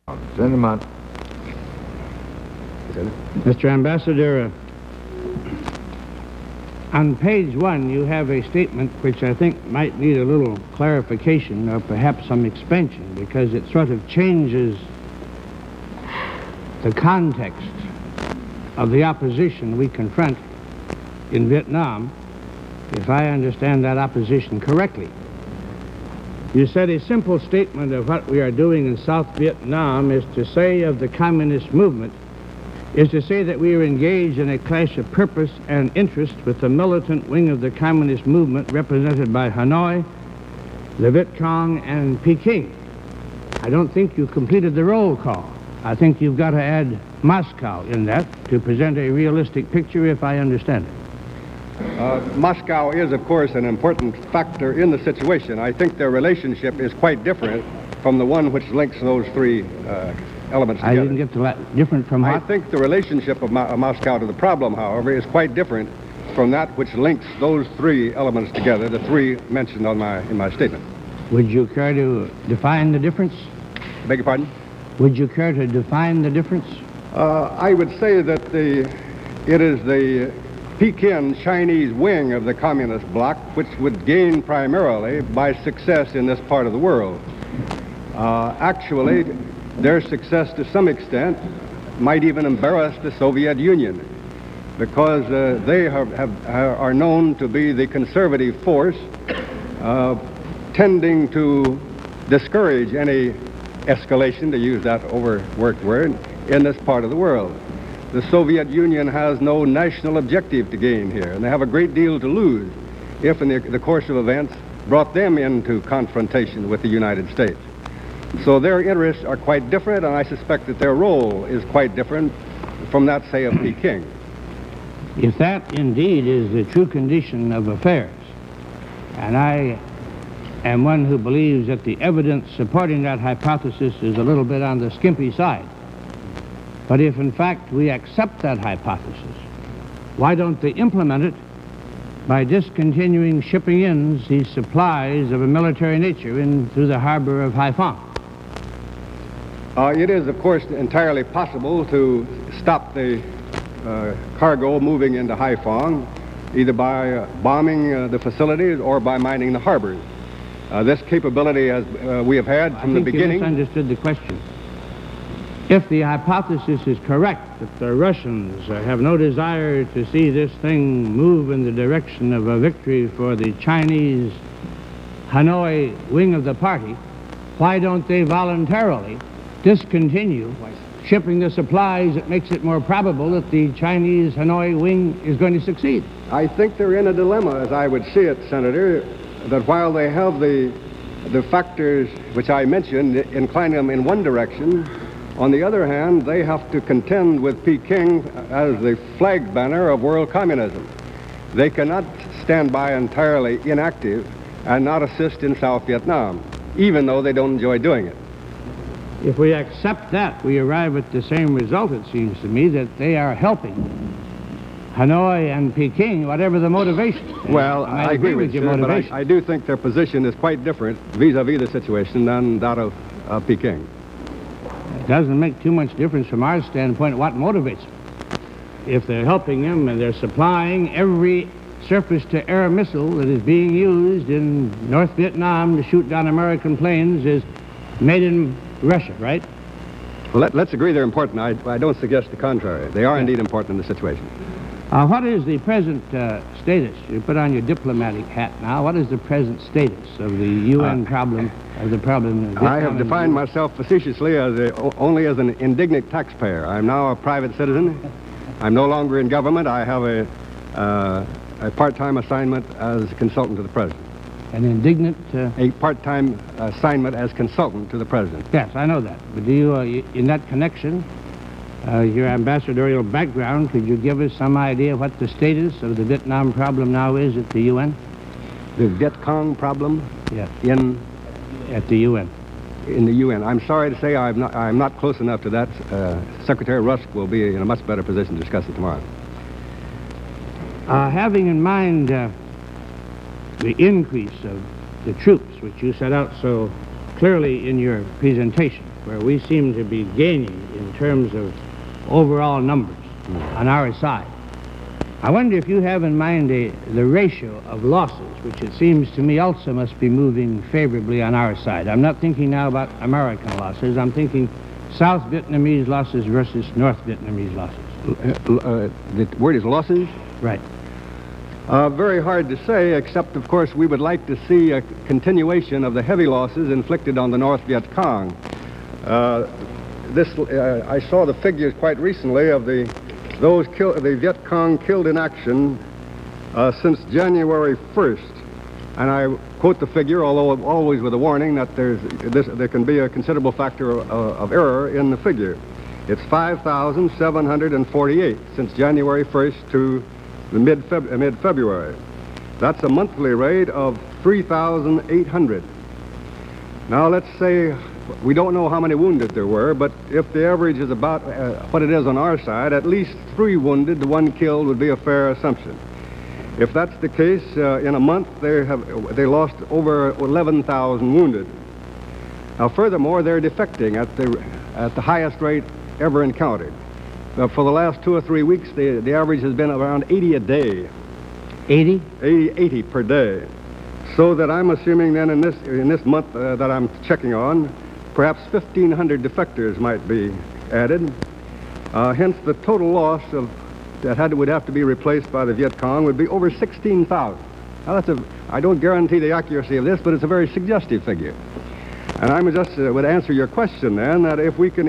Send him on. Mr. Ambassador, on page 1, you have a statement which I think might need a little clarification or perhaps some expansion, because it sort of changes the context of the opposition we confront in Vietnam, if I understand that opposition correctly. You said a simple statement of what we are doing in South Vietnam is to say of the communist movement, is to say that we are engaged in a clash of purpose and interest with the militant wing of the communist movement represented by Hanoi, the Viet Cong, and Peking. I don't think you completed the roll call. I think you've got to add Moscow in that to present a realistic picture, if I understand it. Moscow is, of course, an important factor in the situation. I think their relationship is quite different from the one which links those three elements together. I didn't get the different from what? I think the relationship of Moscow to the problem, however, is quite different from that which links those three elements together, the three mentioned in my statement. Would you care to define the difference? Beg your pardon? Would you care to define the difference? I would say that it is the Peking Chinese wing of the communist bloc which would gain primarily by success in this part of the world. Actually, their success to some extent might even embarrass the Soviet Union, because they are known to be the conservative force tending to discourage any escalation, to use that overworked word, in this part of the world. The Soviet Union has no national objective to gain here, and they have a great deal to lose if, in the course of events, brought them into confrontation with the United States. So their interests are quite different, and I suspect that their role is quite different from that, say, of Peking. If that indeed is the true condition of affairs, and I am one who believes that the evidence supporting that hypothesis is a little bit on the skimpy side, but if in fact we accept that hypothesis, why don't they implement it by discontinuing shipping in these supplies of a military nature in through the harbor of Haiphong? It is, of course, entirely possible to stop the cargo moving into Haiphong, either by bombing the facilities or by mining the harbors. This capability, as we have had from the beginning... I think you misunderstood the question. If the hypothesis is correct, that the Russians have no desire to see this thing move in the direction of a victory for the Chinese Hanoi wing of the party, why don't they voluntarily discontinue shipping the supplies that makes it more probable that the Chinese Hanoi wing is going to succeed? I think they're in a dilemma, as I would see it, Senator, that while they have the factors which I mentioned inclining them in one direction, on the other hand, they have to contend with Peking as the flag banner of world communism. They cannot stand by entirely inactive and not assist in South Vietnam, even though they don't enjoy doing it. If we accept that, we arrive at the same result, it seems to me, that they are helping Hanoi and Peking, whatever the motivation. Well, I agree with you, but I do think their position is quite different vis-a-vis the situation than that of Peking. It doesn't make too much difference from our standpoint what motivates them. If they're helping them and they're supplying every surface-to-air missile that is being used in North Vietnam to shoot down American planes is made in Russia, right? Well, let's agree they're important. I don't suggest the contrary. They are indeed important in the situation. What is the present status? You put on your diplomatic hat now. What is the present status of the UN problem, of the problem? I have defined myself facetiously as only as an indignant taxpayer. I'm now a private citizen. I'm no longer in government. I have a part-time assignment as consultant to the president. An indignant... A part-time assignment as consultant to the president. Yes, I know that. But do you, in that connection, your ambassadorial background, could you give us some idea what the status of the Vietnam problem now is at the UN? The Viet Cong problem? Yes. At the UN? In the UN. I'm sorry to say I'm not close enough to that. Secretary Rusk will be in a much better position to discuss it tomorrow. Having in mind the increase of the troops, which you set out so clearly in your presentation, where we seem to be gaining in terms of overall numbers on our side. I wonder if you have in mind the ratio of losses, which it seems to me also must be moving favorably on our side. I'm not thinking now about American losses. I'm thinking South Vietnamese losses versus North Vietnamese losses. The word is losses? Right. Very hard to say, except, of course, we would like to see a continuation of the heavy losses inflicted on the North Viet Cong. I saw the figures quite recently of the Viet Cong killed in action since January 1st. And I quote the figure, although always with a warning that there can be a considerable factor of error in the figure. It's 5,748 since January 1st to the mid-February. That's a monthly rate of 3,800. Now let's say we don't know how many wounded there were, but if the average is about what it is on our side, at least 3 wounded to 1 killed would be a fair assumption. If that's the case, in a month they lost over 11,000 wounded. Now furthermore, they're defecting at the highest rate ever encountered. For the last 2 or 3 weeks, the average has been around 80 a day. 80? 80 per day. So that I'm assuming then in this month that I'm checking on, perhaps 1,500 defectors might be added. Hence, the total loss would have to be replaced by the Viet Cong would be over 16,000. Now I don't guarantee the accuracy of this, but it's a very suggestive figure. And I would answer your question then that if we can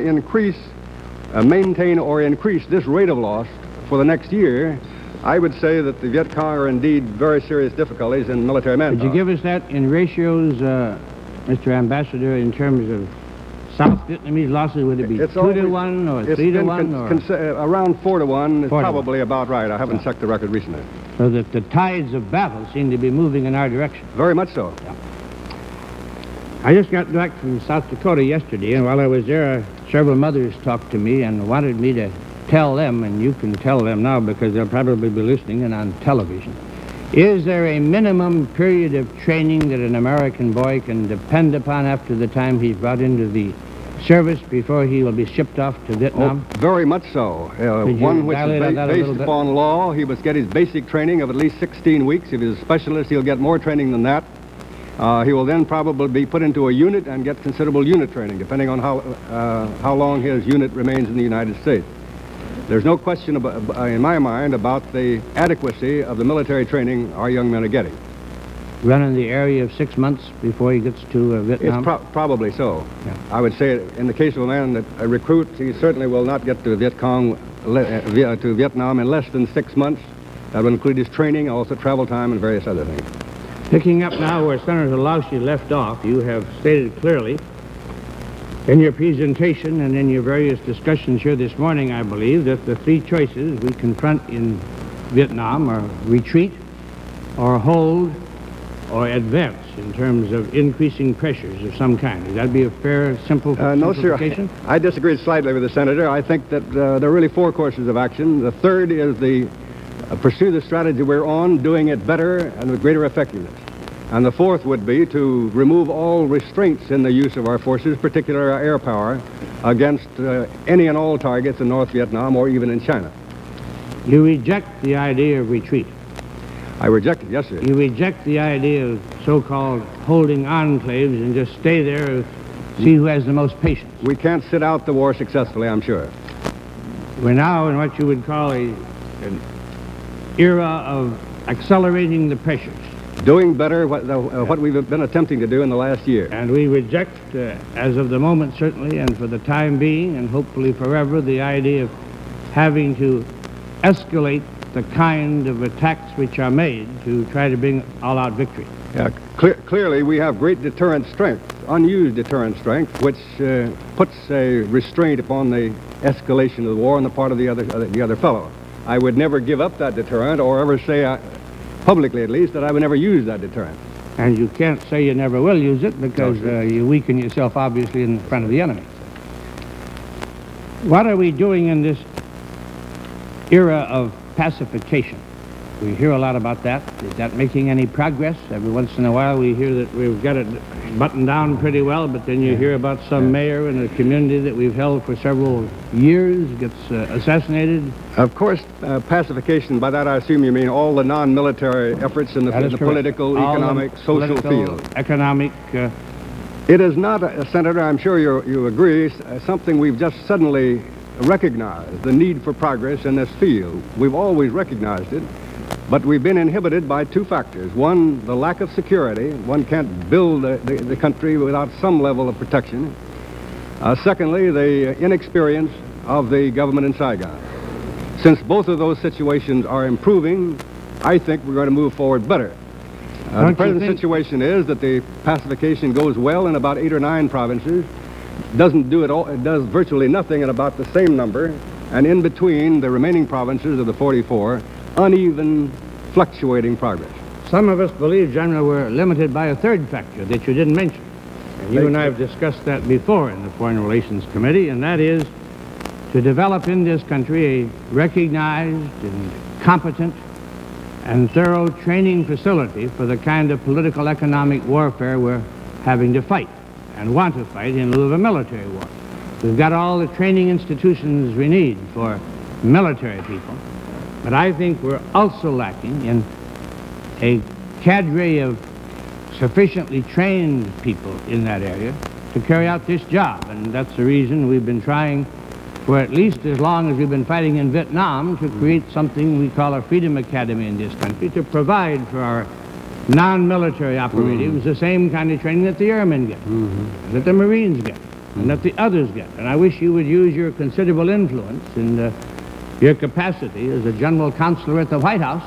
maintain or increase this rate of loss for the next year, I would say that the Viet Cong are indeed very serious difficulties in military manpower. Could you give us that in ratios, Mr. Ambassador, in terms of South Vietnamese losses? Would it be 2 to 1 or 3 to 1? Around 4 to 1 is 4 to probably 1. about right. I haven't checked the record recently. So that the tides of battle seem to be moving in our direction. Very much so. Yeah. I just got back from South Dakota yesterday, and while I was there, several mothers talked to me and wanted me to tell them, and you can tell them now because they'll probably be listening and on television. Is there a minimum period of training that an American boy can depend upon after the time he's brought into the service before he will be shipped off to Vietnam? Oh, very much so. One which is based upon law. He must get his basic training of at least 16 weeks. If he's a specialist, he'll get more training than that. He will then probably be put into a unit and get considerable unit training, depending on how long his unit remains in the United States. There's no question in my mind about the adequacy of the military training our young men are getting. Run in the area of 6 months before he gets to Vietnam? It's probably so. Yeah. I would say in the case of a man that a recruit, he certainly will not get to Vietnam in less than 6 months. That will include his training, also travel time, and various other things. Picking up now where Senator Lausche left off, you have stated clearly in your presentation and in your various discussions here this morning, I believe, that the 3 choices we confront in Vietnam are retreat, or hold, or advance in terms of increasing pressures of some kind. Would that be a fair, simple simplification? No, sir. I disagree slightly with the Senator. I think that there are really 4 courses of action. The third is pursue the strategy we're on, doing it better and with greater effectiveness. And the fourth would be to remove all restraints in the use of our forces, particularly our air power, against any and all targets in North Vietnam or even in China. You reject the idea of retreat. I reject it, yes, sir. You reject the idea of so-called holding enclaves and just stay there, see who has the most patience. We can't sit out the war successfully, I'm sure. We're now in what you would call an era of accelerating the pressures. Doing better what we've been attempting to do in the last year. And we reject, as of the moment certainly, and for the time being, and hopefully forever, the idea of having to escalate the kind of attacks which are made to try to bring all-out victory. Yeah, clearly we have great deterrent strength, unused deterrent strength, which puts a restraint upon the escalation of the war on the part of the other fellow. I would never give up that deterrent or ever say, publicly at least, that I would never use that deterrent. And you can't say you never will use it because you weaken yourself, obviously, in front of the enemy. What are we doing in this era of pacification? We hear a lot about that. Is that making any progress? Every once in a while we hear that we've got a buttoned down pretty well, but then you hear about some mayor in a community that we've held for several years gets assassinated. Of course, pacification, by that I assume you mean all the non-military efforts in the political, economic, social field. Economic. It is not, Senator, I'm sure you agree, something we've just suddenly recognized, the need for progress in this field. We've always recognized it, but we've been inhibited by two factors. One, the lack of security. One can't build the country without some level of protection. Secondly, the inexperience of the government in Saigon. Since both of those situations are improving, I think we're going to move forward better. The present situation is that the pacification goes well in about 8 or 9 provinces, doesn't do it all, it does virtually nothing in about the same number, and in between the remaining provinces of the 44, uneven, fluctuating progress. Some of us believe, General, we're limited by a third factor that you didn't mention. And you and I have discussed that before in the Foreign Relations Committee, and that is to develop in this country a recognized and competent and thorough training facility for the kind of political economic warfare we're having to fight and want to fight in lieu of a military war. We've got all the training institutions we need for military people, but I think we're also lacking in a cadre of sufficiently trained people in that area to carry out this job, and that's the reason we've been trying for at least as long as we've been fighting in Vietnam to create something we call a Freedom Academy in this country to provide for our non-military operatives the same kind of training that the airmen get, that the Marines get, and that the others get. And I wish you would use your considerable influence in your capacity as a general counselor at the White House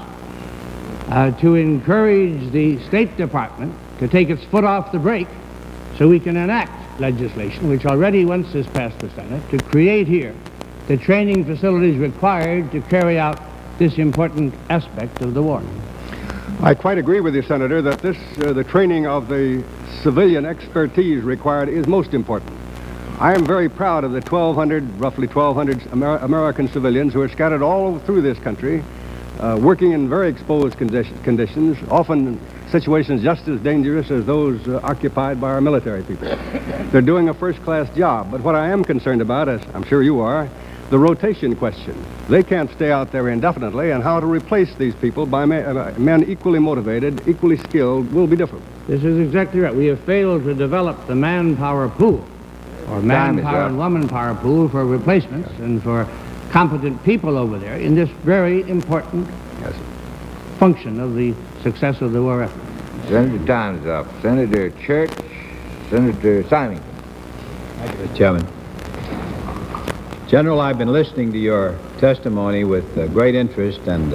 to encourage the State Department to take its foot off the brake so we can enact legislation, which already once has passed the Senate, to create here the training facilities required to carry out this important aspect of the war. I quite agree with you, Senator, that the training of the civilian expertise required is most important. I am very proud of the roughly 1,200 American civilians who are scattered all through this country, working in very exposed conditions, often situations just as dangerous as those occupied by our military people. They're doing a first-class job, but what I am concerned about, as I'm sure you are, the rotation question. They can't stay out there indefinitely, and how to replace these people by men equally motivated, equally skilled, will be difficult. This is exactly right. We have failed to develop the manpower pool, or manpower and womanpower pool for replacements and for competent people over there in this very important function of the success of the war effort. Senator, time's up. Senator Church, Senator Simon. Thank you, Mr. Chairman. General, I've been listening to your testimony with great interest, and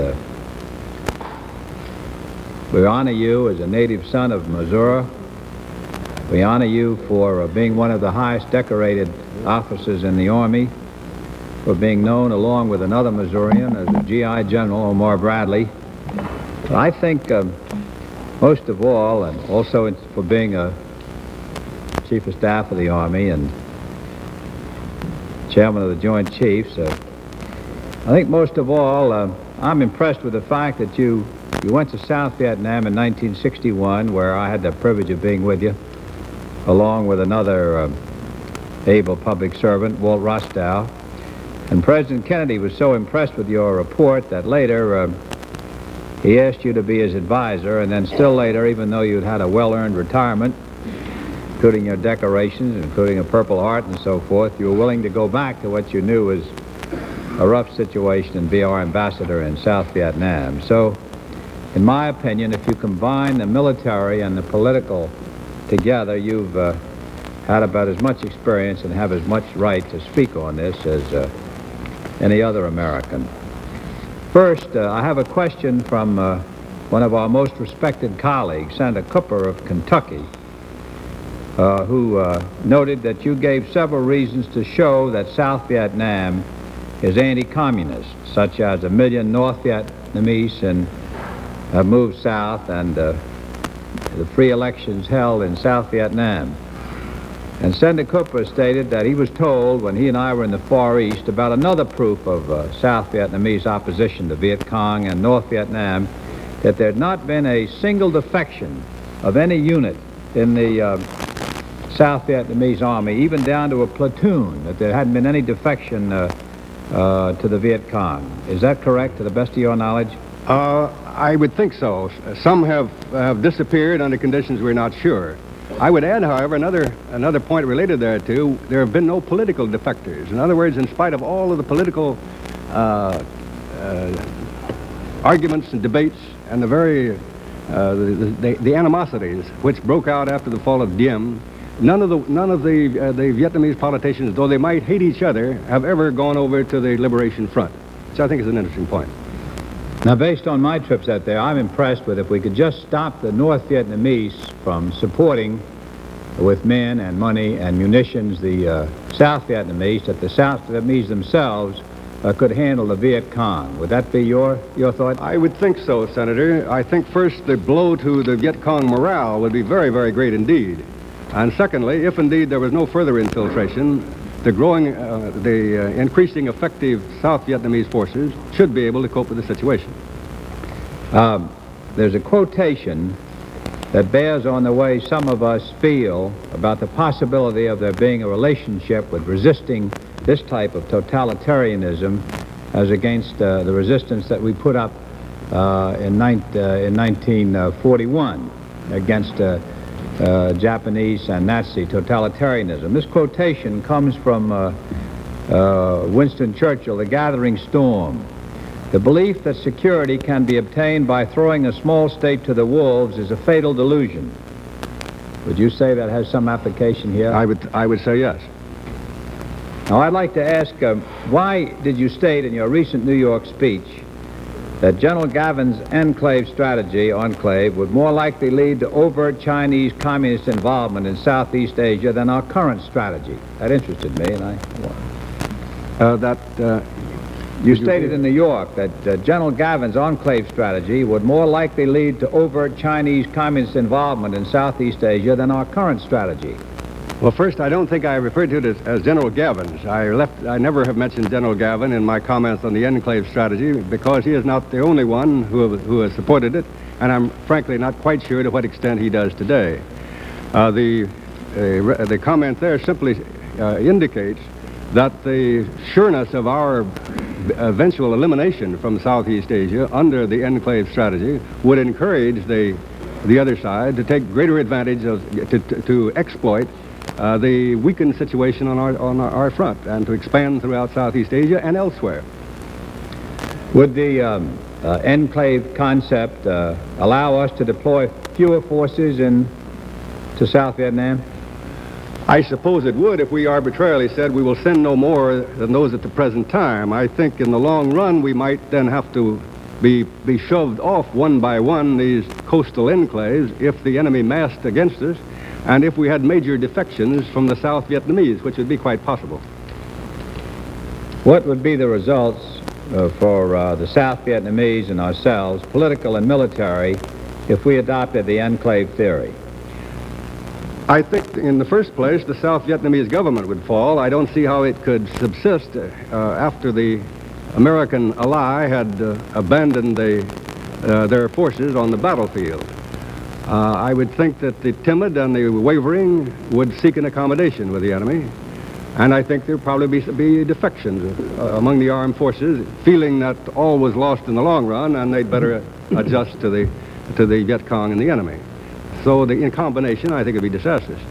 we honor you as a native son of Missouri. We honor you for being one of the highest decorated officers in the Army, for being known along with another Missourian as a GI General, Omar Bradley. But I think most of all, and also for being a Chief of Staff of the Army and Chairman of the Joint Chiefs, I think most of all, I'm impressed with the fact that you went to South Vietnam in 1961, where I had the privilege of being with you, along with another able public servant, Walt Rostow. And President Kennedy was so impressed with your report that later he asked you to be his advisor, and then still later, even though you'd had a well-earned retirement, including your decorations, including a Purple Heart and so forth, you were willing to go back to what you knew was a rough situation and be our ambassador in South Vietnam. So, in my opinion, if you combine the military and the political together, you've had about as much experience and have as much right to speak on this as any other American. First, I have a question from one of our most respected colleagues, Senator Cooper of Kentucky, who noted that you gave several reasons to show that South Vietnam is anti-communist, such as 1 million North Vietnamese have moved south, and the free elections held in South Vietnam. And Senator Cooper stated that he was told when he and I were in the Far East about another proof of South Vietnamese opposition to Viet Cong and North Vietnam, that there had not been a single defection of any unit in the South Vietnamese army, even down to a platoon, that there hadn't been any defection to the Viet Cong. Is that correct, to the best of your knowledge? I would think so. Some have disappeared under conditions we're not sure. I would add, however, another point related thereto. There have been no political defectors. In other words, in spite of all of the political arguments and debates and the animosities which broke out after the fall of Diem, none of the Vietnamese politicians, though they might hate each other, have ever gone over to the Liberation Front, which I think is an interesting point. Now, based on my trips out there, I'm impressed with if we could just stop the North Vietnamese from supporting with men and money and munitions the South Vietnamese, that the South Vietnamese themselves could handle the Viet Cong. Would that be your thought? I would think so, Senator. I think first the blow to the Viet Cong morale would be very, very great indeed. And secondly, if indeed there was no further infiltration, the increasing effective South Vietnamese forces should be able to cope with the situation. There's a quotation that bears on the way some of us feel about the possibility of there being a relationship with resisting this type of totalitarianism as against the resistance that we put up in 1941 against Japanese and Nazi totalitarianism. This quotation comes from Winston Churchill, The Gathering Storm. The belief that security can be obtained by throwing a small state to the wolves is a fatal delusion. Would you say that has some application here? I would say yes. Now, I'd like to ask, why did you state in your recent New York speech that General Gavin's enclave strategy, would more likely lead to overt Chinese communist involvement in Southeast Asia than our current strategy? That interested me, and you stated in New York that General Gavin's enclave strategy would more likely lead to overt Chinese communist involvement in Southeast Asia than our current strategy. Well, first, I don't think I referred to it as General Gavin's. I never have mentioned General Gavin in my comments on the enclave strategy because he is not the only one who has supported it, and I'm frankly not quite sure to what extent he does today. The comment there simply indicates that the sureness of our eventual elimination from Southeast Asia under the enclave strategy would encourage the other side to take greater advantage to exploit the weakened situation on our front and to expand throughout Southeast Asia and elsewhere. Would the enclave concept allow us to deploy fewer forces to South Vietnam? I suppose it would if we arbitrarily said we will send no more than those at the present time. I think in the long run we might then have to be shoved off one by one, these coastal enclaves, if the enemy massed against us, and if we had major defections from the South Vietnamese, which would be quite possible. What would be the results for the South Vietnamese and ourselves, political and military, if we adopted the enclave theory? I think, in the first place, the South Vietnamese government would fall. I don't see how it could subsist after the American ally had abandoned their forces on the battlefield. I would think that the timid and the wavering would seek an accommodation with the enemy, and I think there'd probably be defections among the armed forces, feeling that all was lost in the long run, and they'd better adjust to the Viet Cong and the enemy. So in combination, I think it'd be disastrous.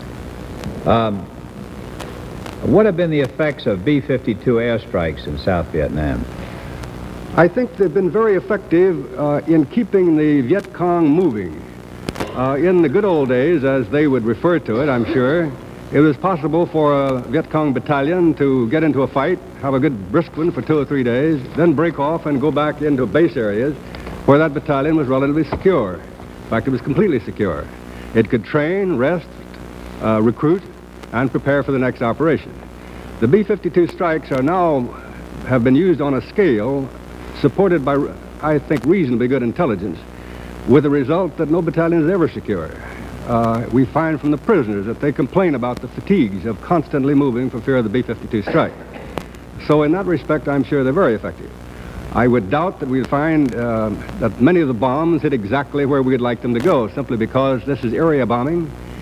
What have been the effects of B-52 airstrikes in South Vietnam? I think they've been very effective in keeping the Viet Cong moving. In the good old days, as they would refer to it, I'm sure, it was possible for a Viet Cong battalion to get into a fight, have a good brisk one for 2 or 3 days, then break off and go back into base areas where that battalion was relatively secure. In fact, it was completely secure. It could train, rest, recruit, and prepare for the next operation. The B-52 strikes have been used on a scale supported by, I think, reasonably good intelligence, with the result that no battalion is ever secure. We find from the prisoners that they complain about the fatigues of constantly moving for fear of the B-52 strike. So in that respect, I'm sure they're very effective. I would doubt that we'd find that many of the bombs hit exactly where we'd like them to go, simply because this is area bombing,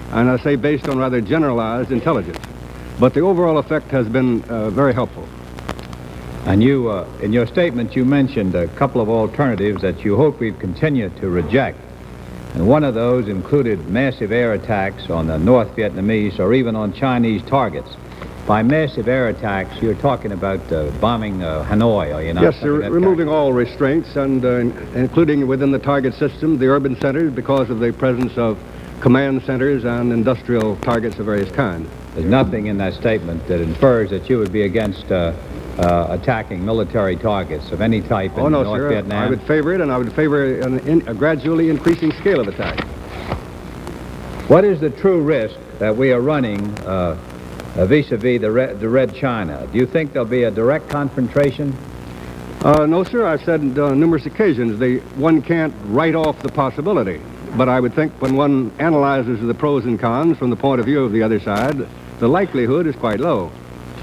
and I say based on rather generalized intelligence. But the overall effect has been very helpful. And you, in your statement, you mentioned a couple of alternatives that you hope we'd continue to reject. And one of those included massive air attacks on the North Vietnamese or even on Chinese targets. By massive air attacks, you're talking about bombing Hanoi, or you're not? Yes, sir, removing all restraints, and including within the target system the urban centers because of the presence of command centers and industrial targets of various kinds. There's nothing in that statement that infers that you would be against attacking military targets of any type in North Vietnam? I would favor it, and I would favor a gradually increasing scale of attack. What is the true risk that we are running vis-a-vis the Red China? Do you think there'll be a direct confrontation? No, sir. I've said on numerous occasions one can't write off the possibility. But I would think when one analyzes the pros and cons from the point of view of the other side, the likelihood is quite low.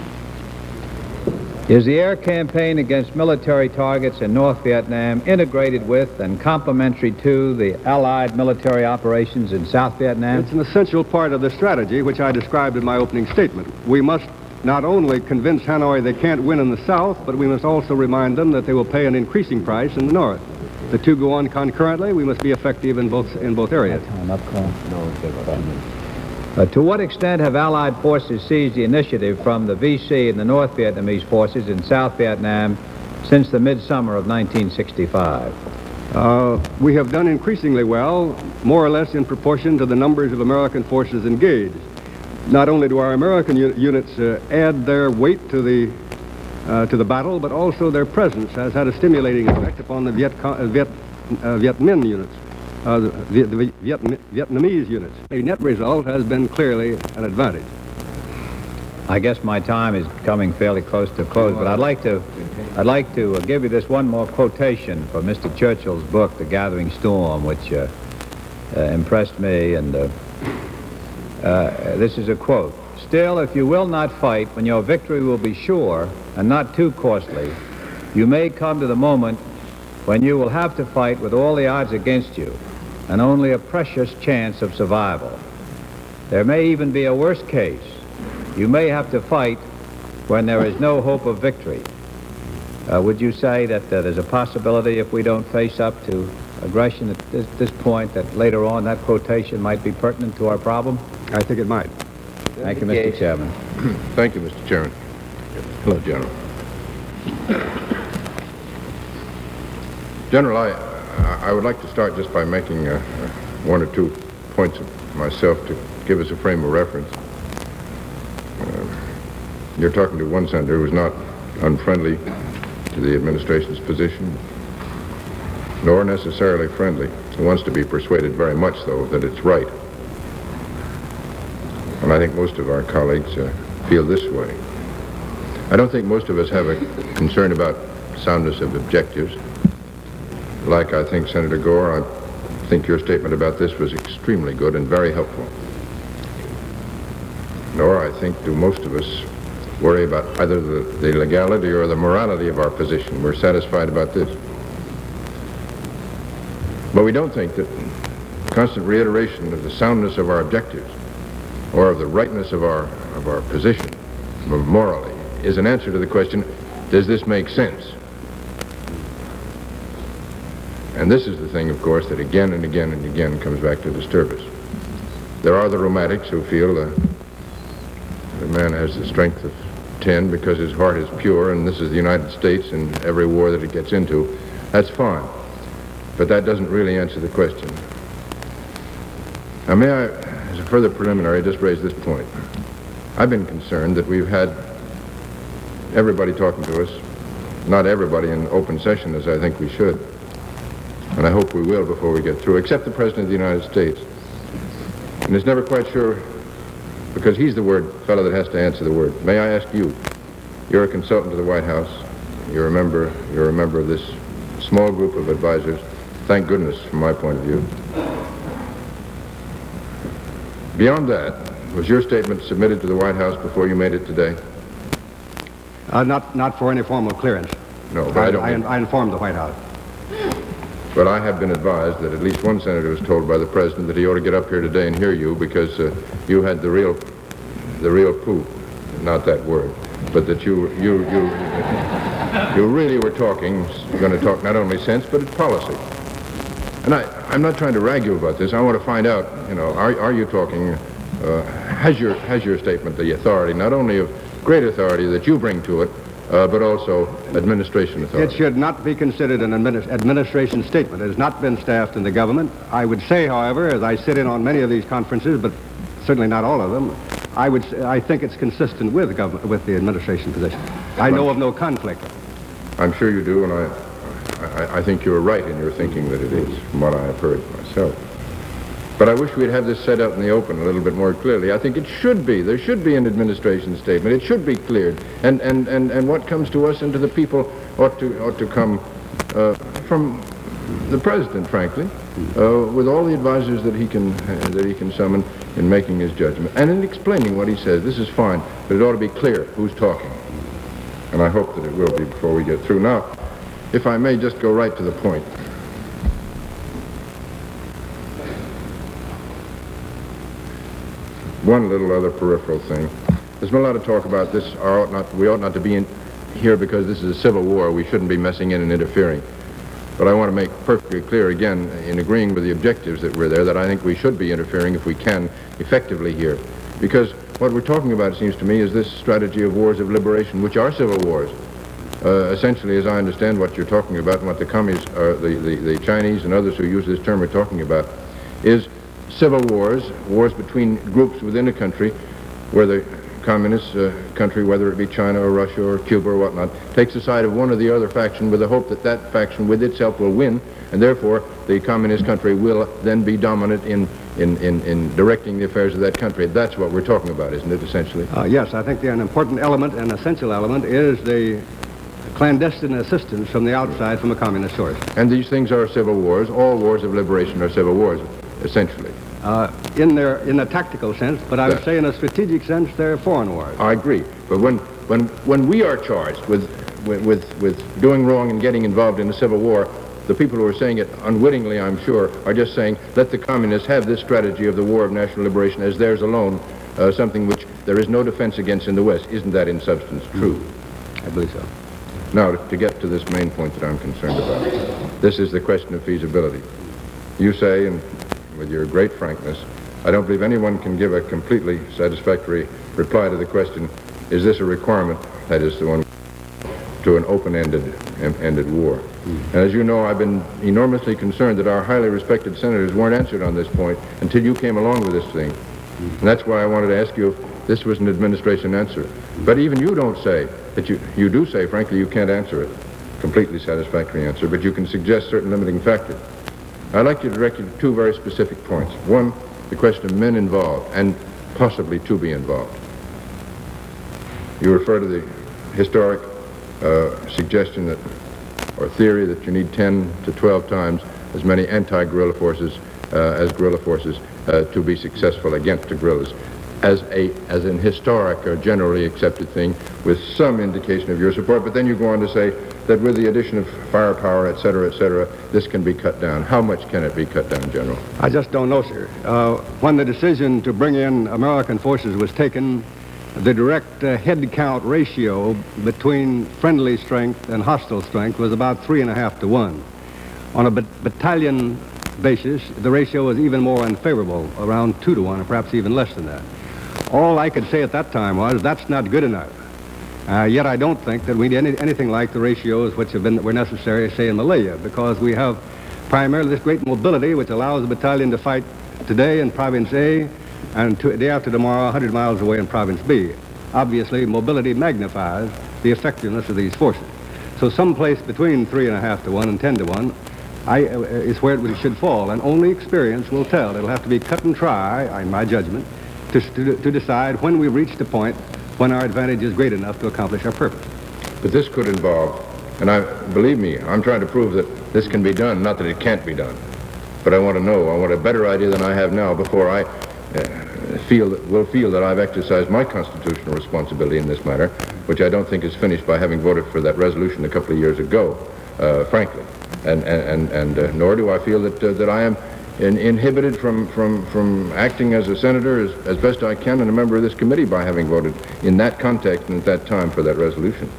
Is the air campaign against military targets in North Vietnam integrated with and complementary to the Allied military operations in South Vietnam? It's an essential part of the strategy which I described in my opening statement. We must not only convince Hanoi they can't win in the South, but we must also remind them that they will pay an increasing price in the North. The two go on concurrently. We must be effective in both areas. To what extent have Allied forces seized the initiative from the VC and the North Vietnamese forces in South Vietnam since the midsummer of 1965? We have done increasingly well, more or less in proportion to the numbers of American forces engaged. Not only do our American units add their weight to the battle, but also their presence has had a stimulating effect upon the Viet Minh units, the Vietnamese units. The net result has been clearly an advantage. I guess my time is coming fairly close to close, but I'd like to give you this one more quotation from Mr. Churchill's book, The Gathering Storm, which impressed me, and this is a quote. "Still, if you will not fight when your victory will be sure and not too costly, you may come to the moment when you will have to fight with all the odds against you and only a precious chance of survival. There may even be a worse case. You may have to fight when there is no hope of victory." Would you say that there's a possibility, if we don't face up to aggression at this point, that later on that quotation might be pertinent to our problem? I think it might. Thank you, Mr. Chairman. Thank you, Mr. Chairman. Hello, General. General, I would like to start just by making one or two points of myself to give us a frame of reference. You're talking to one senator who's not unfriendly to the administration's position, nor necessarily friendly. He wants to be persuaded very much, though, that it's right. And I think most of our colleagues feel this way. I don't think most of us have a concern about soundness of objectives. Like I think Senator Gore, I think your statement about this was extremely good and very helpful. Nor, I think, do most of us worry about either the legality or the morality of our position. We're satisfied about this. But we don't think that constant reiteration of the soundness of our objectives or of the rightness of our position morally is an answer to the question, does this make sense? And this is the thing, of course, that again and again and again comes back to disturb us. There are the romantics who feel the man has the strength of 10 because his heart is pure, and this is the United States and every war that it gets into. That's fine. But that doesn't really answer the question. Now, may I, as a further preliminary, just raise this point. I've been concerned that we've had everybody talking to us, not everybody in open session as I think we should, and I hope we will before we get through, except the President of the United States. And is never quite sure, because he's the fellow that has to answer the word. May I ask you, you're a consultant to the White House, you're a member of this small group of advisors, thank goodness from my point of view. Beyond that, was your statement submitted to the White House before you made it today? Not for any formal clearance. No, but I informed the White House. Well, I have been advised that at least one senator was told by the president that he ought to get up here today and hear you because you had the real poop, not that word, but that you really were going to talk not only sense but policy. And I'm not trying to rag you about this. I want to find out, are you talking? Has your statement the authority, not only of great authority that you bring to it, but also administration authority? It should not be considered an administration statement. It has not been staffed in the government. I would say, however, as I sit in on many of these conferences, but certainly not all of them, I think it's consistent with the administration position. I know of no conflict. I'm sure you do, and I think you're right in your thinking that it is, from what I have heard myself. But I wish we'd have this set out in the open a little bit more clearly. I think it should be. There should be an administration statement. It should be cleared. And what comes to us and to the people ought to come from the president, frankly, with all the advisors that he can summon in making his judgment and in explaining what he says. This is fine, but it ought to be clear who's talking. And I hope that it will be before we get through. Now, if I may just go right to the point. One little other peripheral thing. There's been a lot of talk about this. We ought not to be in here because this is a civil war. We shouldn't be messing in and interfering. But I want to make perfectly clear again, in agreeing with the objectives that were there, that I think we should be interfering if we can effectively here. Because what we're talking about, it seems to me, is this strategy of wars of liberation, which are civil wars. Essentially, as I understand what you're talking about and what the communists, the Chinese and others who use this term are talking about, is civil wars between groups within a country where the communist country, whether it be China or Russia or Cuba or whatnot, takes the side of one or the other faction with the hope that that faction with itself will win, and therefore the communist country will then be dominant in directing the affairs of that country. That's what we're talking about, isn't it, essentially? Yes, I think an important element, an essential element, is the clandestine assistance from the outside from a communist source. And these things are civil wars. All wars of liberation are civil wars, essentially. In a tactical sense, but I would say in a strategic sense, they're foreign wars. I agree. But when we are charged with doing wrong and getting involved in a civil war, the people who are saying it unwittingly, I'm sure, are just saying, let the communists have this strategy of the war of national liberation as theirs alone, something which there is no defense against in the West. Isn't that in substance true? I believe so. Now, to get to this main point that I'm concerned about, this is the question of feasibility. You say, and with your great frankness, I don't believe anyone can give a completely satisfactory reply to the question, is this a requirement, that is the one, to an open-ended war? And as you know, I've been enormously concerned that our highly respected senators weren't answered on this point until you came along with this thing. And that's why I wanted to ask you if this was an administration answer. But even you don't say that you do say, frankly, you can't answer it, completely satisfactory answer, but you can suggest certain limiting factors. I'd like you to direct you to two very specific points. One, the question of men involved and possibly to be involved. You refer to the historic suggestion that, or theory that you need 10 to 12 times as many anti-guerrilla forces as guerrilla forces to be successful against the guerrillas, as an historic or generally accepted thing, with some indication of your support. But then you go on to say that with the addition of firepower, et cetera, this can be cut down. How much can it be cut down, General? I just don't know, sir. When the decision to bring in American forces was taken, the direct head count ratio between friendly strength and hostile strength was about 3.5 to 1. On a battalion basis, the ratio was even more unfavorable, around 2 to 1, or perhaps even less than that. All I could say at that time was, that's not good enough. Yet I don't think that we need anything like the ratios which were necessary, say, in Malaya, because we have primarily this great mobility which allows a battalion to fight today in Province A and day after tomorrow 100 miles away in Province B. Obviously, mobility magnifies the effectiveness of these forces. So someplace between 3.5 to 1 and 10 to 1 is where it should fall, and only experience will tell. It'll have to be cut and try, in my judgment, to decide when we reach the point when our advantage is great enough to accomplish our purpose. But this could involve, and believe me, I'm trying to prove that this can be done, not that it can't be done. But I want a better idea than I have now before I will feel that I've exercised my constitutional responsibility in this matter, which I don't think is finished by having voted for that resolution a couple of years ago, frankly. nor do I feel that I am inhibited from acting as a senator as best I can and a member of this committee by having voted in that context and at that time for that resolution.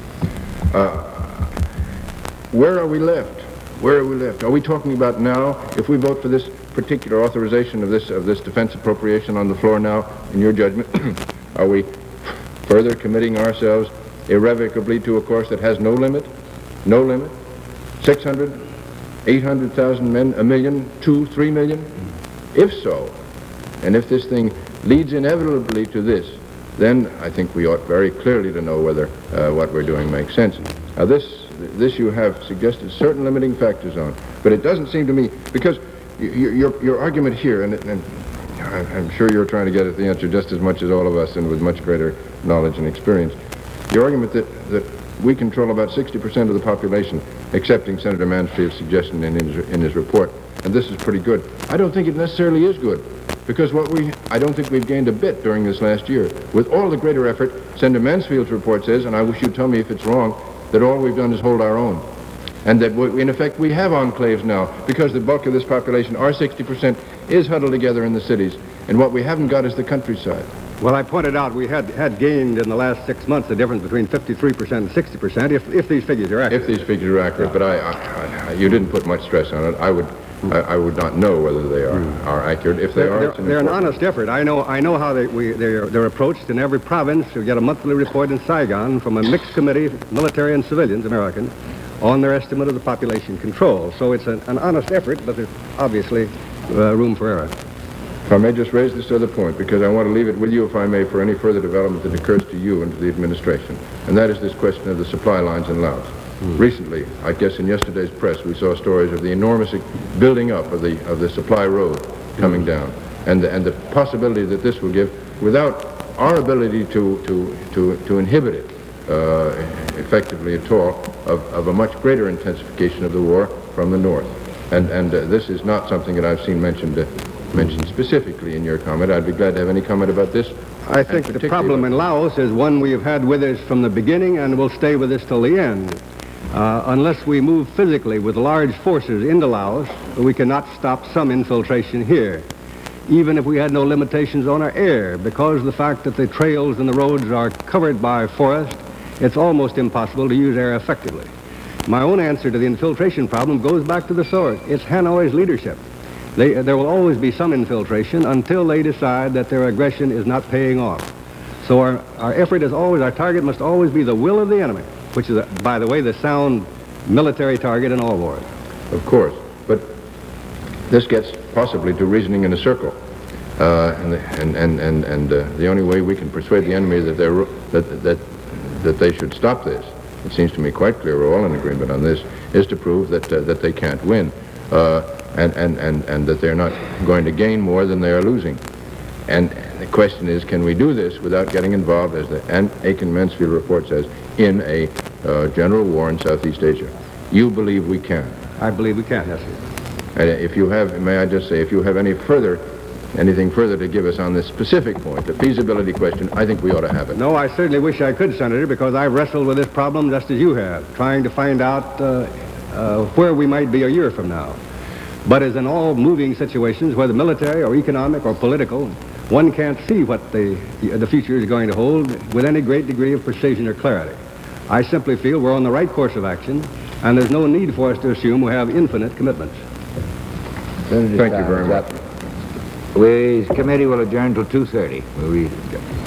Where are we left? Where are we left? Are we talking about now, if we vote for this particular authorization of this defense appropriation on the floor now, in your judgment, are we further committing ourselves irrevocably to a course that has no limit? No limit? 600, 800,000 men, a million, 2, 3 million? If so, and if this thing leads inevitably to this, then I think we ought very clearly to know whether what we're doing makes sense. Now this you have suggested certain limiting factors on, but it doesn't seem to me, because your argument here, and I'm sure you're trying to get at the answer just as much as all of us and with much greater knowledge and experience, your argument that we control about 60% of the population, accepting Senator Mansfield's suggestion in his report, and this is pretty good. I don't think it necessarily is good, because I don't think we've gained a bit during this last year. With all the greater effort, Senator Mansfield's report says, and I wish you'd tell me if it's wrong, that all we've done is hold our own. And that, in effect, we have enclaves now, because the bulk of this population, our 60%, is huddled together in the cities, and what we haven't got is the countryside. Well, I pointed out we had gained in the last 6 months the difference between 53% and 60%, if these figures are accurate. If these figures are accurate, but you didn't put much stress on it. I would not know whether they are accurate. If they are, they're an honest effort. I know how they're approached in every province. You get a monthly report in Saigon from a mixed committee, military and civilians, American, on their estimate of the population control. So it's an honest effort, but there's obviously room for error. If I may just raise this other point, because I want to leave it with you, if I may, for any further development that occurs to you and to the administration, and that is this question of the supply lines in Laos. Recently, I guess in yesterday's press, we saw stories of the enormous building up of the supply road coming down, and the possibility that this will give, without our ability to inhibit it effectively at all, of a much greater intensification of the war from the north. And this is not something that I've seen mentioned specifically in your comment. I'd be glad to have any comment about this. I think the problem in Laos is one we have had with us from the beginning and will stay with us till the end. Unless we move physically with large forces into Laos, we cannot stop some infiltration here. Even if we had no limitations on our air, because of the fact that the trails and the roads are covered by forest, it's almost impossible to use air effectively. My own answer to the infiltration problem goes back to the source. It's Hanoi's leadership. There will always be some infiltration until they decide that their aggression is not paying off. So our effort is always, our target must always be the will of the enemy, which is, by the way, the sound military target in all wars. Of course, but this gets possibly to reasoning in a circle. And the only way we can persuade the enemy that they should stop this, it seems to me quite clear we're all in agreement on this, is to prove that they can't win. And that they're not going to gain more than they are losing. And the question is, can we do this without getting involved, as the Aiken-Mansfield report says, in a general war in Southeast Asia? You believe we can? I believe we can, yes, sir. And if you have, may I just say, if you have anything further to give us on this specific point, the feasibility question, I think we ought to have it. No, I certainly wish I could, Senator, because I've wrestled with this problem just as you have, trying to find out where we might be a year from now. But as in all moving situations, whether military or economic or political, one can't see what the future is going to hold with any great degree of precision or clarity. I simply feel we're on the right course of action, and there's no need for us to assume we have infinite commitments. Thank you very much. The committee will adjourn till 2:30.